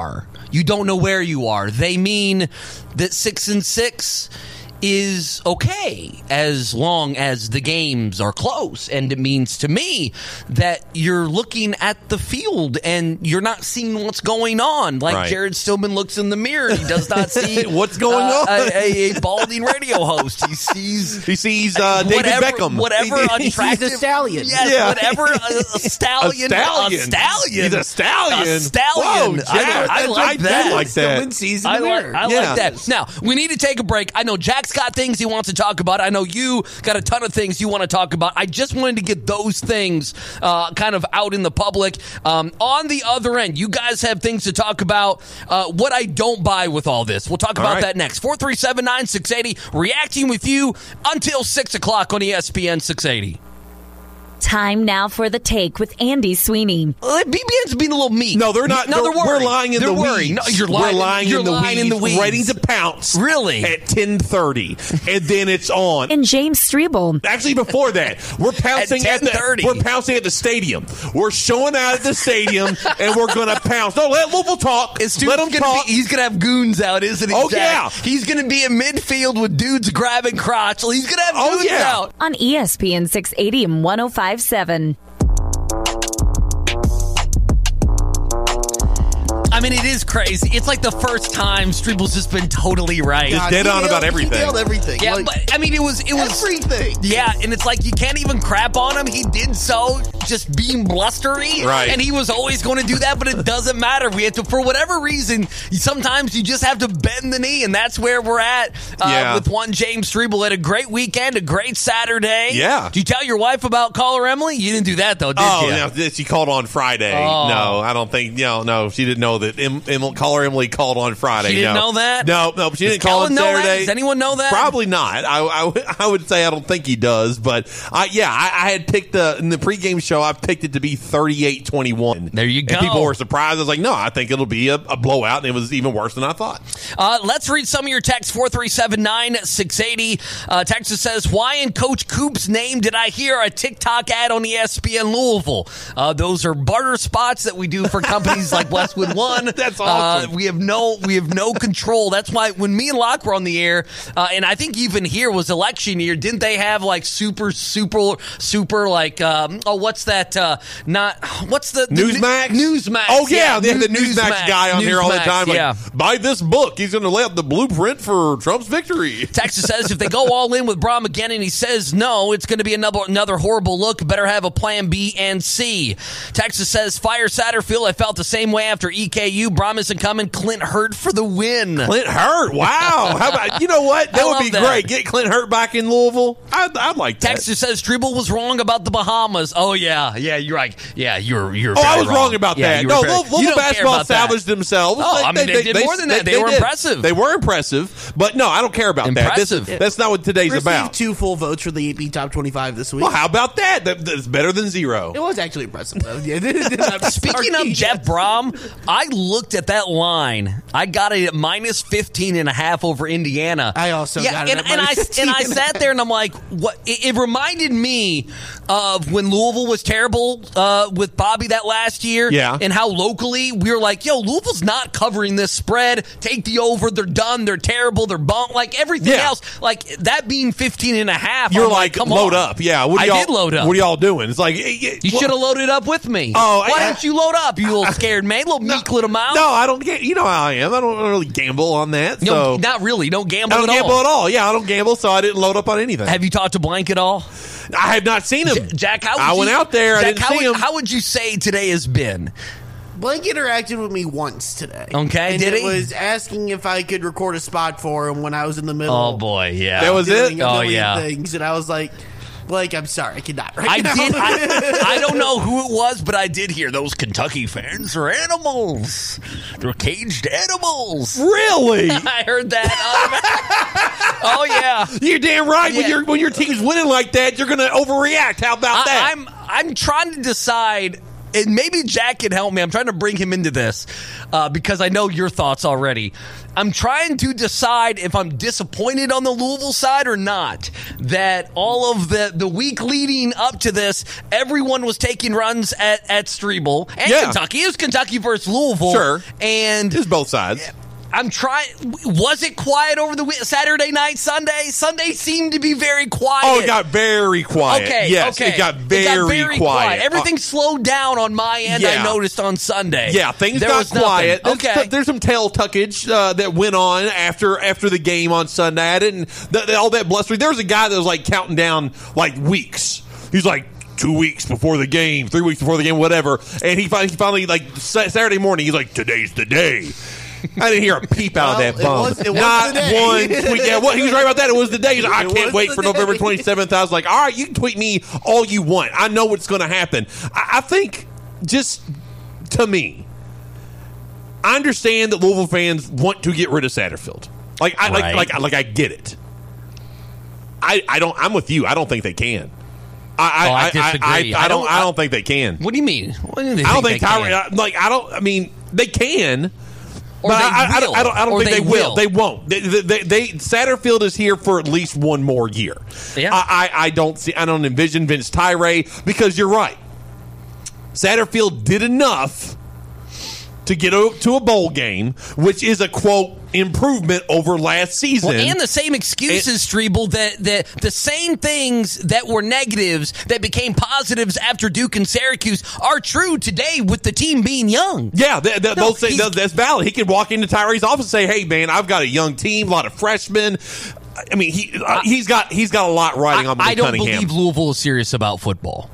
you don't know where you are. They mean that six and six is okay as long as the games are close. And it means to me that you're looking at the field and you're not seeing what's going on. Like Right. Jared Stillman looks in the mirror. He does not see What's going uh, on? A, a balding radio host. He sees He sees uh, David whatever, Beckham. Whatever He- attractive. He's a stallion. Yes, Yeah. whatever a, a stallion. A stallion. A stallion. He's a stallion. A stallion. Whoa, Jared, I, I that's- like I do that. like that. Stillman sees in I the like, mirror. I Yeah. like that. Now, we need to take a break. I know Jack's got things he wants to talk about. I know you got a ton of things you want to talk about. I just wanted to get those things uh, kind of out in the public. Um, on the other end, you guys have things to talk about. Uh, what I don't buy with all this. We'll talk All about right. that next. four three seven, nine six eight zero, reacting with you until six o'clock on E S P N six eighty. Time now for the take with Andy Sweeney. Uh, B B N's being a little meek. No, they're not. No, they're, they're- we're worried. lying in they're the worried. weeds. No, you're lying. We're lying, you're in, the lying weeds, in the weeds. ready to pounce. Really? At ten thirty, and then it's on. And James Strebel. Actually, before that, we're pouncing At at, the. ten thirty. We're pouncing at the stadium. We're showing out at the stadium, and we're going to pounce. No, let Louisville talk. It's let them gonna talk. Be, he's going to have goons out, isn't he? Oh, Jack? yeah. He's going to be in midfield with dudes grabbing crotch. He's going to have Oh, goons yeah. out. On E S P N six eighty and one oh five point seven. I mean, it is crazy. It's like the first time Strebel's just been totally right. Just dead he on nailed- about everything. He nailed everything. Yeah, Like, but I mean, it was it was everything. Yeah, and it's like you can't even crap on him. He did so just being blustery, Right. And he was always going to do that, but it doesn't matter. We have to, for whatever reason, sometimes you just have to bend the knee, and that's where we're at uh, Yeah. with one James Strebel. Had a great weekend, a great Saturday. Yeah. Did you tell your wife about caller Emily? You didn't do that though, did Oh, you? no, this- she called on Friday. Oh. No, I don't think. No, no, she didn't know that. Em, Em, caller Emily called on Friday. She didn't no. know that? No, no, she Does didn't call on Kellen know that? Saturday. Does anyone know that? Probably not. I, I, I would say I don't think he does. But I, yeah, I, I had picked the in the pregame show. I picked it to be thirty-eight twenty-one. There you go. And people were surprised. I was like, no, I think it'll be a, a blowout, and it was even worse than I thought. Uh, let's read some of your texts. four three seven, nine six eight zero. Uh, Texas says, why in Coach Coop's name did I hear a TikTok ad on E S P N Louisville? Uh, those are barter spots that we do for companies like Westwood One. That's awesome. Uh, we have no we have no control. That's why when me and Locke were on the air, uh, and I think even here was election year, didn't they have like super, super, super like, um, oh, what's that? Uh, not, what's the? the Newsmax? Newsmax. Oh, yeah. They have the New- Newsmax, guy on here all the Newsmax, time. Like, yeah. buy this book. He's going to lay out the blueprint for Trump's victory. Texas says if they go all in with Brom again and he says no, it's going to be another another horrible look. Better have a plan B and C. Texas says fire Satterfield. I felt the same way after E K U. Brom isn't coming. Clint Hurt for the win. Clint Hurt. Wow. How about, you know what? That I would love be that. great. Get Clint Hurt back in Louisville. I'd, I'd like that. Texas says Strebel was wrong about the Bahamas. Oh yeah, yeah, you're right. Yeah, you're you're. Oh, very I was wrong about Yeah, that. you were No, very- Louisville you don't care basketball about that. salvaged themselves. Oh, I mean, they did more than that. They were did. impressive. They were impressive. But no, I don't care about Impressive. that. This, that's not what today's Received about. two full votes for the A P Top twenty-five this week. Well, how about that? that? That's better than zero. It was actually impressive, though. Yeah, they didn't have to Speaking start of Jeff Brom, I looked at that line. I got it at minus fifteen and a half over Indiana. I also yeah, got it and, at and I minus and I fifteen. sat there and I'm like, what? It, it reminded me of when Louisville was terrible uh, with Bobby that last year. Yeah. And how locally we were like, yo, Louisville's not covering this spread. Take the over. They're done. They're terrible. They're bunk. Like everything Yeah. else. Like that being fifteen and a half. You're I'm like, come load on. up. Yeah. What are I y'all, did load up. What are y'all doing? It's like, eh, eh, You well- should have loaded up with me. Oh, why I- didn't you load up? You little scared man, little meek little mouse. No, I don't get. You know how I am. I don't really gamble on that. No, So not really. Don't gamble I don't at gamble all. at all. Yeah, I don't gamble, so I didn't load up on anything. Have you talked to Blank at all? I have not seen him. J- Jack, how would I you, went out there. Jack, I didn't how see would, him. How would you say today has been? Blake interacted with me once today. Okay, and did it he? was asking if I could record a spot for him when I was in the middle. Oh boy, yeah. That was doing it? a Oh, million yeah. things, and I was like, Blake, I'm sorry, I cannot right I now. did. I, I don't know who it was, but I did hear those Kentucky fans are animals. They're caged animals. Really? I heard that. Um, oh yeah. You're damn right. When Yeah. your when your team's winning like that, you're going to overreact. How about I, that? I'm I'm trying to decide and maybe Jack can help me. I'm trying to bring him into this uh, because I know your thoughts already. I'm trying to decide if I'm disappointed on the Louisville side or not. That all of the, the week leading up to this, everyone was taking runs at, at Strebel and Yeah. Kentucky. It was Kentucky versus Louisville. Sure. And it's both sides. I'm trying. Was it quiet over the week, Saturday night, Sunday? Sunday seemed to be very quiet. Oh, it got very quiet. Okay, yes, okay. it got very, it got very quiet. quiet. Everything Uh, slowed down on my end, yeah. I noticed on Sunday. Yeah, things there got was nothing. quiet. There's, Okay. there's some tail tuckage uh, that went on after after the game on Sunday. I didn't the, the, all that blustery. There was a guy that was like counting down like weeks. He's like two weeks before the game, three weeks before the game, whatever. And he finally, he finally like Saturday morning, he's like, "Today's the day." I didn't hear a peep out Well, of that it bum. was- it was Not the day. one tweet. Yeah, what, he was right about that. It was the day. He's like, I It can't was wait the for November day. twenty-seventh. I was like, all right, you can tweet me all you want. I know what's going to happen. I, I think just to me, I understand that Louisville fans want to get rid of Satterfield. Like, I Right. like, like, like, I get it. I, I don't. I'm with you. I don't think they can. I, Oh, I I, disagree. I, I, I don't. don't- I don't think they can. What do you mean? What do they I don't think think they Tyree. can? Like, I don't. I mean, they can. Or but they I, I, I, don't, I don't. I don't will. think Or they, they will. will. They won't. They, they, they, Satterfield is here for at least one more year. Yeah. I, I, I don't see. I don't envision Vince Tyree because you're right. Satterfield did enough to get o- to a bowl game, which is a quote improvement over last season. Well, and the same excuses, Strebel, that, that the same things that were negatives that became positives after Duke and Syracuse are true today with the team being young. Yeah, th- th- No, those say, he's- th- that's valid. He can walk into Tyree's office and say, "Hey, man, I've got a young team, a lot of freshmen." I mean, he uh, he's got he's got a lot riding I, on Malik I don't Cunningham. believe Louisville is serious about football.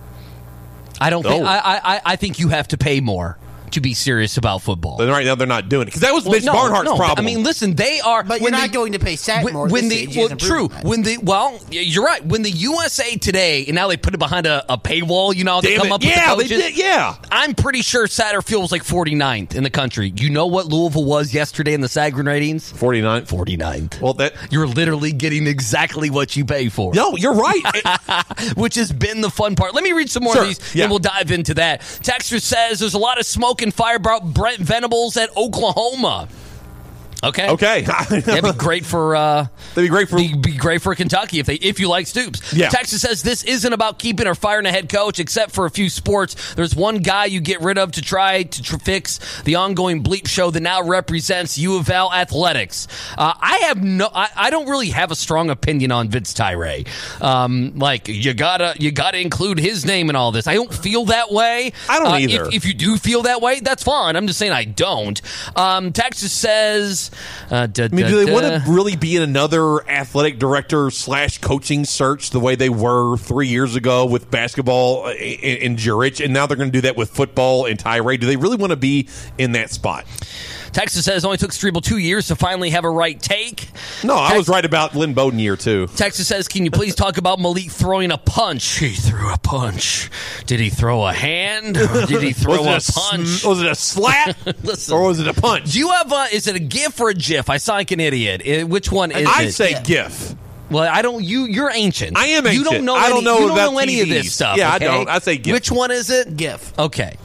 I don't think. No. I, I I think you have to pay more to be serious about football. But right now they're not doing it because that was Well, Mitch no, Barnhart's no, problem. I mean, listen, they are. But you're when not they- going to pay Sat when, more. at when this the stage. He well, hasn't true. proven that. When the well, you're right. When the U S A Today, and now they put it behind a, a paywall. You know, they Damn come it. up with Yeah, the they coaches. did, yeah. I'm pretty sure Satterfield was like forty-ninth in the country. You know what Louisville was yesterday in the Sagarin ratings? forty-ninth. forty-ninth. Well, that You're literally getting exactly what you pay for. no, you're right. Which has been the fun part. Let me read some more Sure, of these, yeah. and we'll dive into that. Texter says there's a lot of smoke and fire about Brent Venables at Oklahoma. Okay. Okay. That'd be great for. Uh, That'd be great for. be, be great for Kentucky if they if you like Stoops. Yeah. Texas says this isn't about keeping or firing a head coach, except for a few sports. There's one guy you get rid of to try to tr- fix the ongoing bleep show that now represents U of L athletics. Uh, I have no. I, I don't really have a strong opinion on Vince Tyree. Um, like you gotta you gotta include his name in all this. I don't feel that way. I don't Uh, either. If, if you do feel that way, that's fine. I'm just saying I don't. Um, Texas says. Uh, da, I mean, da, do they da. want to really be in another athletic director slash coaching search the way they were three years ago with basketball and, and Jurich, and now they're going to do that with football and Tyree? Do they really want to be in that spot? Texas says it only took Strebel two years to finally have a right take. No, I Tex- was right about Lynn Bowden year two. Texas says, can you please talk about Malik throwing a punch? He threw a punch. Did he throw a hand? Or did he throw was it a punch? sm- was it a slap? Listen, or was it a punch? do you have a, is it a GIF or a GIF? I sound like an idiot. Eh, Which one is I it? say GIF. Well, I don't. You, you're ancient. I am You ancient. don't know. I any, don't know you don't about know any of T Vs. this stuff. Yeah, I okay? don't. I say GIF. Which one is it? GIF. Okay.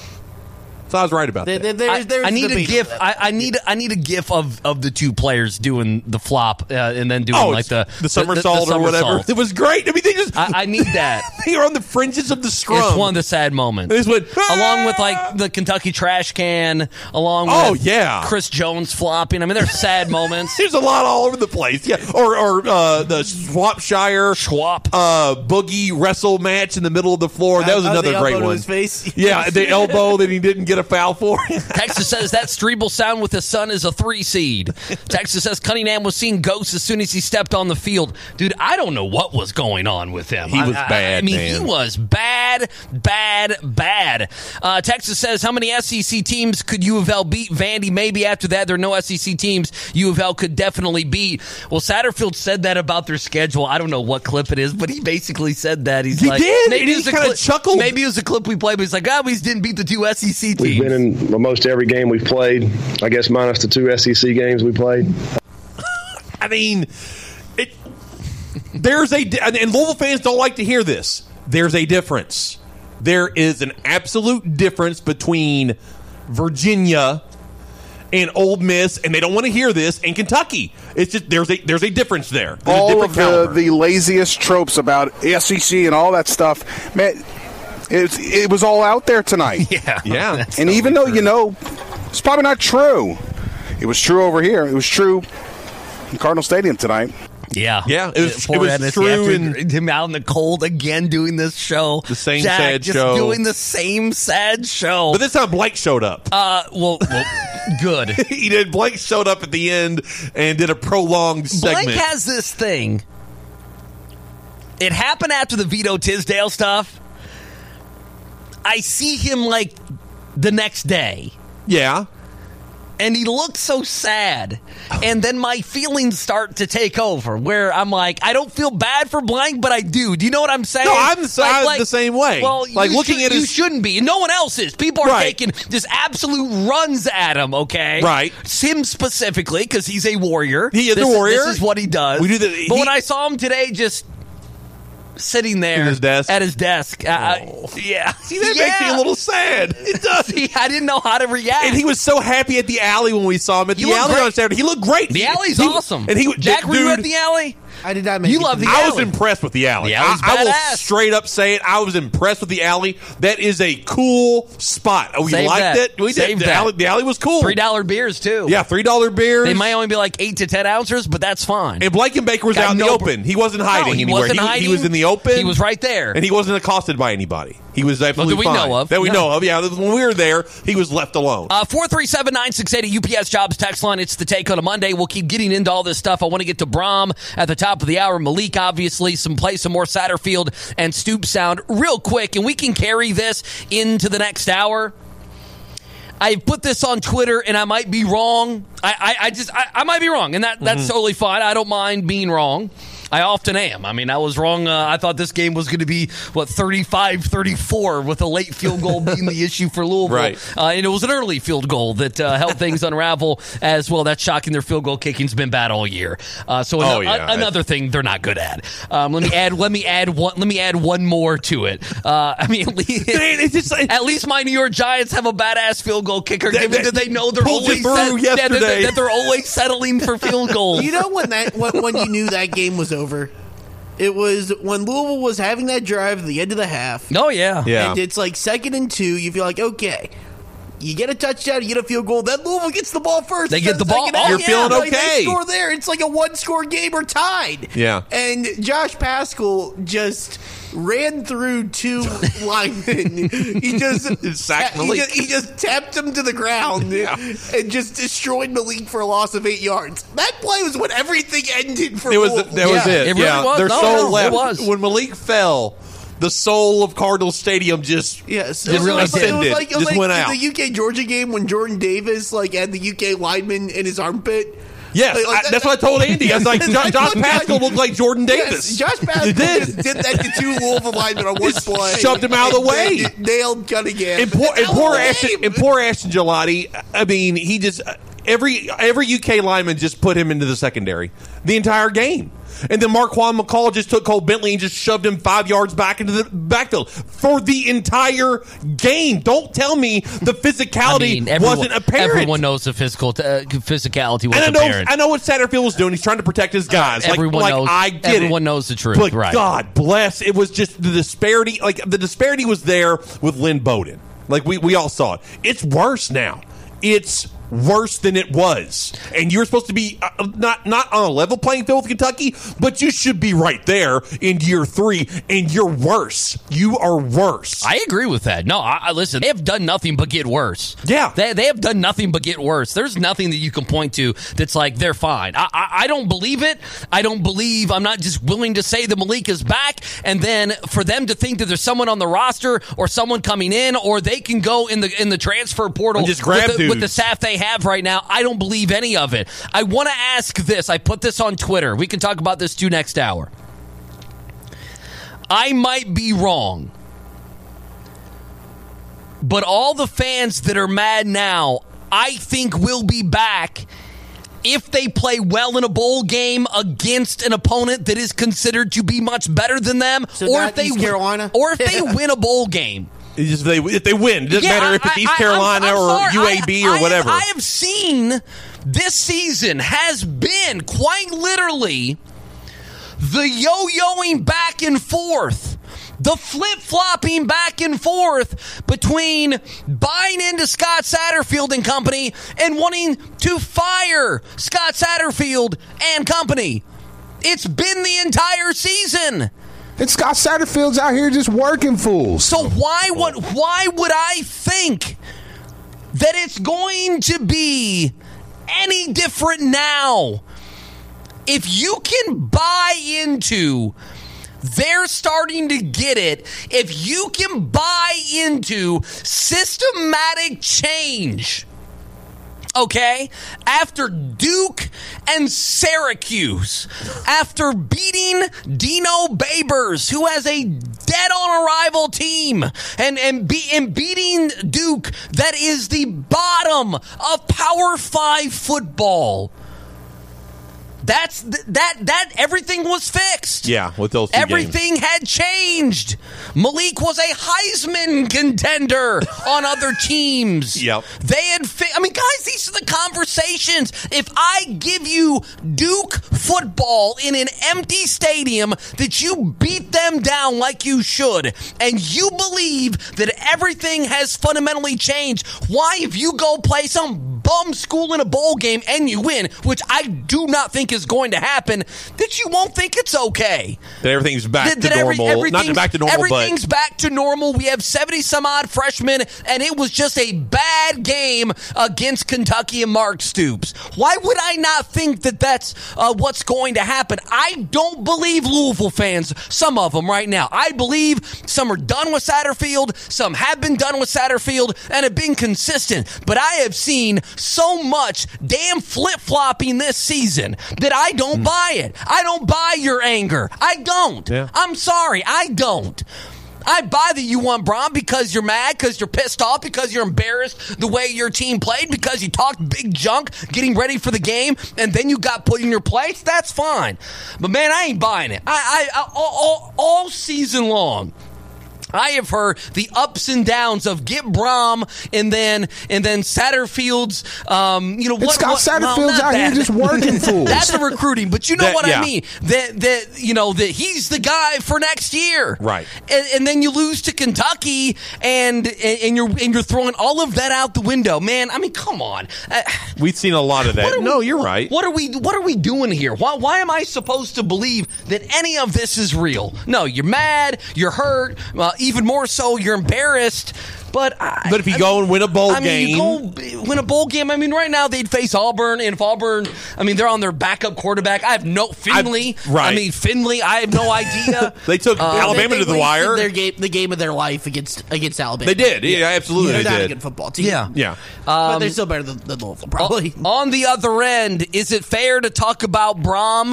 So I was right about There- that. there- there's- I, there's I need a debate on gif. that. I, I need. I need a gif of, of the two players doing the flop uh, and then doing oh, like the the somersault the, the or whatever. somersault. It was great. I mean, they just I, I need that. they were on the fringes of the scrum. It's one of the sad moments. They just went, along with like the Kentucky trash can, along Oh, with yeah. Chris Jones flopping. I mean, there's sad moments. There's a lot all over the place. Yeah, or or uh, the Swapshire Schwab uh, boogie wrestle match in the middle of the floor. That was How's the another great elbow to one. his face? Yeah, the elbow that he didn't get a foul for. Texas says that Strebel sound with his son is a three seed. Texas says Cunningham was seeing ghosts as soon as he stepped on the field. Dude, I don't know what was going on with him. He was I, I- bad, I mean, man. he was bad, bad, bad. Uh, Texas says how many S E C teams could U of L beat? Vandy, maybe after that. There are no S E C teams U of L could definitely beat. Well, Satterfield said that about their schedule. I don't know what clip it is, but he basically said that. He's He like, did, maybe and it he was a kinda clip- chuckled. Maybe it was a clip we played, but he's like, ah, we just didn't beat the two S E C teams. We've been in almost every game we've played, I guess minus the two S E C games we played. I mean, it. There's a and Louisville fans don't like to hear this. There's a difference. there is an absolute difference between Virginia and Ole Miss, and they don't want to hear this, and Kentucky. It's just there's a there's a difference there. There's all of the, the laziest tropes about S E C and all that stuff, man, it, it was all out there tonight. Yeah. Yeah. And even though, true. you know, it's probably not true. It was true over here. It was true in Cardinal Stadium tonight. Yeah. Yeah, it was, Poor it was Ennis, true. And him out in the cold again doing this show. The same Jack, sad just show. doing the same sad show. But this time Blake showed up. Uh, well, well good. he did. Blake showed up at the end and did a prolonged segment. Blake has this thing. It happened after the Vito Tisdale stuff. I see him like the next day. Yeah. And he looks so sad. And then my feelings start to take over where I'm like, I don't feel bad for blank, but I do. Do you know what I'm saying? No, I'm the, like, I'm like, the same way. Well, like you looking should, at his, you shouldn't be. And no one else is. People are right. taking just absolute runs at him, okay? Right. It's him specifically because he's a warrior. He is this, a warrior. This is what he does. We do the, but he, when I saw him today just sitting there at his desk, at his desk uh, oh. yeah. See, that yeah. makes me a little sad. It does. See, I didn't know how to react. And he was so happy at the alley when we saw him at He the alley great. on Saturday. He looked great. The he, alley's he, awesome. And he, Jack, dude, were you at the alley? I did not make You it love the I alley. was impressed with the alley. The alley's I, I will badass. straight up say it. I was impressed with the alley. That is a cool spot. We Save liked that. it. We Save did. The that. alley, the alley was cool. Three dollar beers too. Yeah, three dollar beers. They might only be like eight to ten ounces, but that's fine. And Blankenbaker was Got out in no the br- open. He wasn't hiding No, he anywhere. wasn't he, hiding. he was in the open. He was right there. And he wasn't accosted by anybody. He was absolutely that we fine. know of. That we No. know of. Yeah, when we were there, he was left alone. Uh, four three seven, nine six eight, a U P S Jobs text line. It's the Take on a Monday. We'll keep getting into all this stuff. I want to get to Braum at the top of the hour. Malik, obviously, some play, some more Satterfield and Stoop sound real quick, and we can carry this into the next hour. I put this on Twitter, and I might be wrong. I, I, I just, I, I might be wrong, and that, that's mm-hmm. totally fine. I don't mind being wrong. I often am. I mean, I was wrong. Uh, I thought this game was going to be, what, thirty-five thirty-four with a late field goal being the issue for Louisville. Right. Uh, and it was an early field goal that uh, helped things unravel as well. That's shocking. Their field goal kicking's been bad all year. Uh, so oh, an- yeah. a- another thing they're not good at. Um, let me add. Let me add one. Let me add one more to it. Uh, I mean, at least, it's just like, at least my New York Giants have a badass field goal kicker. That, given that they know they're always set, set, that, that, that they're always settling for field goals. You know when that when, when you knew that game was over? It was when Louisville was having that drive at the end of the half. Oh, yeah. yeah. And it's like second and two. You feel like, okay, you get a touchdown, you get a field goal, then Louisville gets the ball first. They get the ball. Oh, You're yeah, feeling like, okay. They score there. It's like a one-score game or tied. Yeah. And Josh Paschal just ran through two linemen. He just sacked he Malik. just, he just tapped him to the ground Yeah. and just destroyed Malik for a loss of eight yards. That play was when everything ended for It was. Louisville. That was Yeah, it. it really yeah. was. Their No, soul no, it left. was. When Malik fell, the soul of Cardinal Stadium just Yes, It really was like, did. It was like, it was Just like went in out. the U K Georgia game when Jordan Davis like had the U K lineman in his armpit. Yes, Like- like I, that- that's what I told Andy. I was like, That's Josh, Josh what Paschal Josh- looked like Jordan Davis. Yes, Josh Paschal He did. just did that to two Louisville linemen on one Just play. shoved him out of the way. And nailed Cunningham. And poor, and Hell poor of a Ashton, game. and poor Ashton Gelati. I mean, he just every every U K lineman just put him into the secondary the entire game. And then Marquand McCall just took Cole Bentley and just shoved him five yards back into the backfield for the entire game. Don't tell me the physicality I mean, everyone, wasn't apparent. Everyone knows the physical uh, physicality was and I know, apparent. I know what Satterfield was doing. He's trying to protect his guys. Like, everyone like, knows. I get everyone it. knows the truth. But right. God bless, it was just the disparity. Like the disparity was there with Lynn Bowden. Like we we all saw it. It's worse now. It's worse than it was, and you're supposed to be uh, not not on a level playing field with Kentucky, but you should be right there in year three, and you're worse. You are worse. I agree with that. No, I, I listen. They have done nothing but get worse. Yeah, they they have done nothing but get worse. There's nothing that you can point to that's like they're fine. I I, I don't believe it. I don't believe. I'm not just willing to say that Malik is back, and then for them to think that there's someone on the roster or someone coming in, or they can go in the in the transfer portal and just grab with, the, dudes. with the staff they have right now. I don't believe any of it. I want to ask this. I put this on Twitter. We can talk about this too next hour. I might be wrong, but all the fans that are mad now, I think will be back if they play well in a bowl game against an opponent that is considered to be much better than them, So or not if they East win- Carolina? or if they win a bowl game. It's just they, if they win, it doesn't Yeah, matter if it's I- East I- Carolina I'm- I'm or sorry. U A B I- or I whatever. Have, I have seen this season has been quite literally the yo-yoing back and forth, the flip-flopping back and forth between buying into Scott Satterfield and company and wanting to fire Scott Satterfield and company. It's been the entire season. And Scott Satterfield's out here just working fools. So why would why would I think that it's going to be any different now? If you can buy into they're starting to get it, if you can buy into systematic change, okay, after Duke and Syracuse, after beating Dino Babers, who has a dead-on-arrival team, and and, be, and beating Duke, that is the bottom of Power Five football. That's th- that that everything was fixed. Yeah, with those two Everything games. had changed. Malik was a Heisman contender on other teams. Yep. They had fi- I mean, guys, these are the conversations. If I give you Duke football in an empty stadium that you beat them down like you should, and you believe that everything has fundamentally changed, why, if you go play some bum school in a bowl game and you win, which I do not think is going to happen, that you won't think it's okay? That everything's back That- to that every- normal. Not everything's- back to normal, Everything's but back to normal. We have seventy some odd freshmen, and it was just a bad game against Kentucky and Mark Stoops. Why would I not think that that's uh, what's going to happen? I don't believe Louisville fans, some of them right now. I believe some are done with Satterfield, some have been done with Satterfield, and have been consistent. But I have seen so much damn flip-flopping this season that I don't buy it. I don't buy your anger. I don't. Yeah. I'm sorry. I don't. I buy that you want Brom because you're mad, because you're pissed off, because you're embarrassed the way your team played, because you talked big junk getting ready for the game, and then you got put in your place. That's fine. But, man, I ain't buying it. I, I, I all, all, all season long, I have heard the ups and downs of get Brom and then and then Satterfield's. Um, you know what? Scott what Satterfield's well, not out here that. just working fools. That's the recruiting, but you know That- what yeah. I mean. That that you know that he's the guy for next year, Right. And, and then you lose to Kentucky, and and you're and you're throwing all of that out the window, man. I mean, come on. Uh, we've seen a lot of what that. are No, we- you're right. What are we What are we doing here? Why Why am I supposed to believe that any of this is real? No, you're mad, you're hurt, uh, even more so, you're embarrassed. But I, But if you I go mean, and win a bowl I mean, game, you go win a bowl game. I mean, right now they'd face Auburn, and if Auburn, I mean, they're on their backup quarterback. I have no Finley. I- right. I mean, Finley. I have no idea. they took Uh, Alabama They- to the they wire. wasted Their game, the game of their life against against Alabama. They did. Yeah, absolutely They're they not did. a good football team. Yeah. Yeah. but Um, they're still better than, than Louisville, probably. On the other end, is it fair to talk about Brom?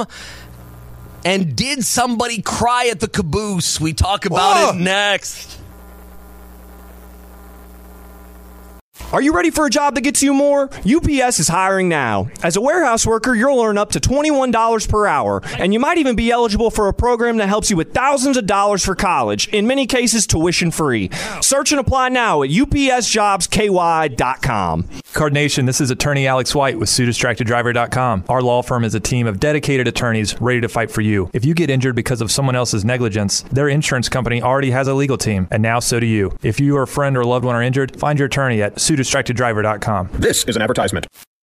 And did somebody cry at the caboose? We talk about Whoa. it next. Are you ready for a job that gets you more? U P S is hiring now. As a warehouse worker, you'll earn up to twenty-one dollars per hour, and you might even be eligible for a program that helps you with thousands of dollars for college, in many cases tuition free. Search and apply now at U P S jobs K Y dot com. Card Nation, this is attorney Alex White with Sue Distracted Driver dot com. Our law firm is a team of dedicated attorneys ready to fight for you. If you get injured because of someone else's negligence, their insurance company already has a legal team, and now so do you. If you or a friend or loved one are injured, find your attorney at Sue Distracted Driver dot com. This is an advertisement.